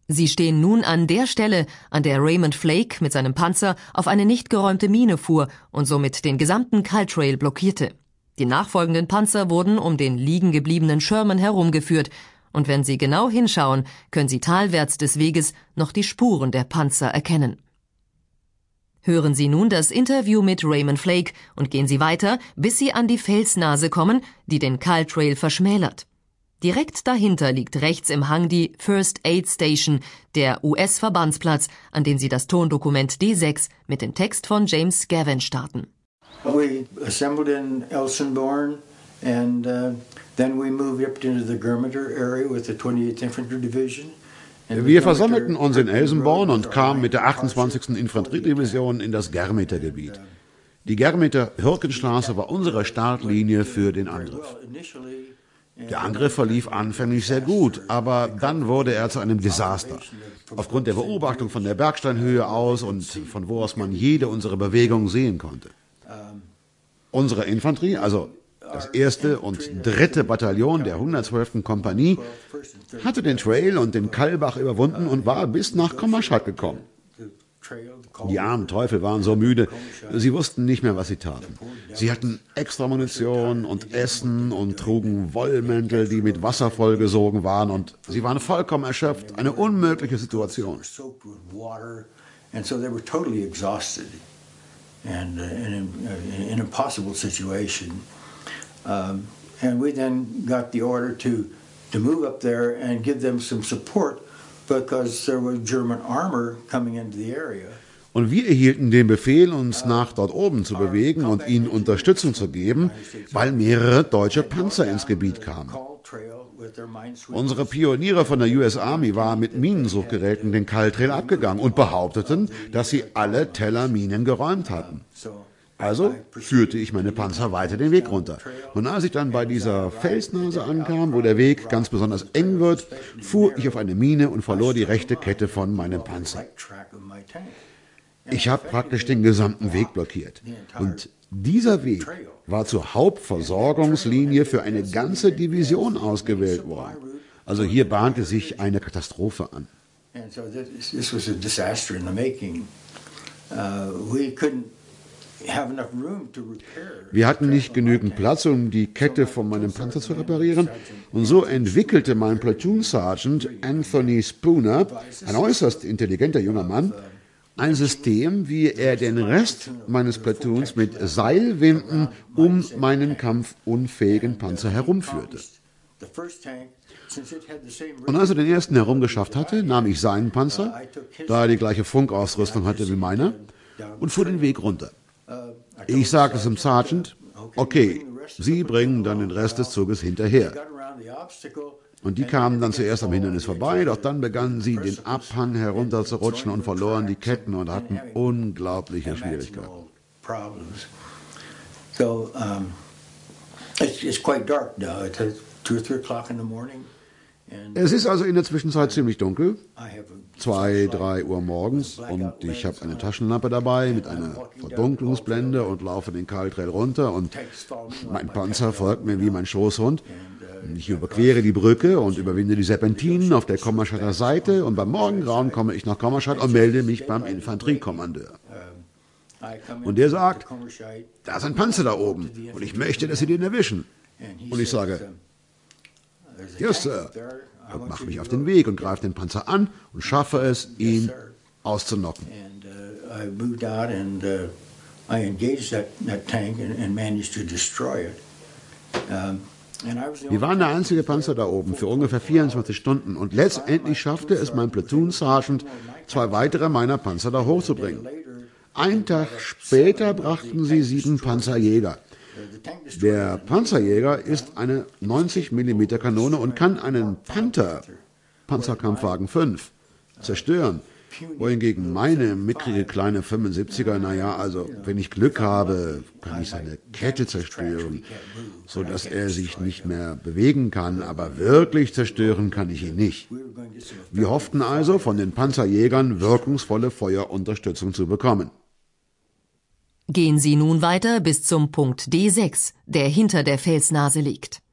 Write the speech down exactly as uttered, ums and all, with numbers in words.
Sie stehen nun an der Stelle, an der Raymond Flake mit seinem Panzer auf eine nicht geräumte Mine fuhr und somit den gesamten Cultrail blockierte. Die nachfolgenden Panzer wurden um den liegen gebliebenen Sherman herumgeführt, und wenn Sie genau hinschauen, können Sie talwärts des Weges noch die Spuren der Panzer erkennen. Hören Sie nun das Interview mit Raymond Flake und gehen Sie weiter, bis Sie an die Felsnase kommen, die den Cultrail verschmälert. Direkt dahinter liegt rechts im Hang die First Aid Station, der U S-Verbandsplatz, an dem Sie das Tondokument D sechs mit dem Text von James Gavin starten. We assembled in Elsenborn and uh, then we moved up into the Germeter area with the twenty-eighth Infantry Division. Wir versammelten uns in Elsenborn und kamen mit der achtundzwanzigsten Infanteriedivision in das Germeter-Gebiet. Die Germeter-Hürkenstraße war unsere Startlinie für den Angriff. Der Angriff verlief anfänglich sehr gut, aber dann wurde er zu einem Desaster. Aufgrund der Beobachtung von der Bergsteinhöhe aus und von wo aus man jede unserer Bewegungen sehen konnte. Unsere Infanterie, also das erste und dritte Bataillon der hundertzwölften Kompanie, hatte den Trail und den Kallbach überwunden und war bis nach Kommerschat gekommen. Die armen Teufel waren so müde, sie wussten nicht mehr, was sie taten. Sie hatten extra Munition und Essen und trugen Wollmäntel, die mit Wasser vollgesogen waren, und sie waren vollkommen erschöpft, eine unmögliche Situation. And uh, in, uh, in an impossible situation. Um, and we then got the order to, to move up there and give them some support because there was German armor coming into the area. Und wir erhielten den Befehl, uns nach dort oben zu bewegen und ihnen Unterstützung zu geben, weil mehrere deutsche Panzer ins Gebiet kamen. Unsere Pioniere von der U S Army waren mit Minensuchgeräten den Cultrail abgegangen und behaupteten, dass sie alle Tellerminen geräumt hatten. Also führte ich meine Panzer weiter den Weg runter. Und als ich dann bei dieser Felsnase ankam, wo der Weg ganz besonders eng wird, fuhr ich auf eine Mine und verlor die rechte Kette von meinem Panzer. Ich habe praktisch den gesamten Weg blockiert. Und dieser Weg war zur Hauptversorgungslinie für eine ganze Division ausgewählt worden. Also hier bahnte sich eine Katastrophe an. Wir hatten nicht genügend Platz, um die Kette von meinem Panzer zu reparieren, und so entwickelte mein Platoon Sergeant Anthony Spooner, ein äußerst intelligenter junger Mann, ein System, wie er den Rest meines Platoons mit Seilwinden um meinen kampfunfähigen Panzer herumführte. Und als er den ersten herumgeschafft hatte, nahm ich seinen Panzer, da er die gleiche Funkausrüstung hatte wie meiner, und fuhr den Weg runter. Ich sagte zum Sergeant, okay, Sie bringen dann den Rest des Zuges hinterher. Und die kamen dann zuerst am Hindernis vorbei, doch dann begannen sie, den Abhang herunterzurutschen und verloren die Ketten und hatten unglaubliche Schwierigkeiten. Es ist also in der Zwischenzeit ziemlich dunkel, zwei, drei Uhr morgens, und ich habe eine Taschenlampe dabei mit einer Verdunklungsblende und laufe den Cultrail runter, und mein Panzer folgt mir wie mein Schoßhund. Ich überquere die Brücke und überwinde die Serpentinen auf der Kommerschatter Seite, und beim Morgengrauen komme ich nach Kommerschat und melde mich beim Infanteriekommandeur. Und der sagt, da ist ein Panzer da oben und ich möchte, dass Sie den erwischen. Und ich sage, yes, Sir, und mache mich auf den Weg und greife den Panzer an und schaffe es, ihn auszunocken. Wir waren der einzige Panzer da oben für ungefähr vierundzwanzig Stunden, und letztendlich schaffte es mein Platoon Sergeant, zwei weitere meiner Panzer da hochzubringen. Einen Tag später brachten sie sieben Panzerjäger. Der Panzerjäger ist eine neunzig Millimeter Kanone und kann einen Panther, Panzerkampfwagen fünf, zerstören, wohingegen meine mickrige kleine fünfundsiebziger, naja, also wenn ich Glück habe, kann ich seine Kette zerstören, sodass er sich nicht mehr bewegen kann, aber wirklich zerstören kann ich ihn nicht. Wir hofften also, von den Panzerjägern wirkungsvolle Feuerunterstützung zu bekommen. Gehen Sie nun weiter bis zum Punkt D sechs, der hinter der Felsnase liegt.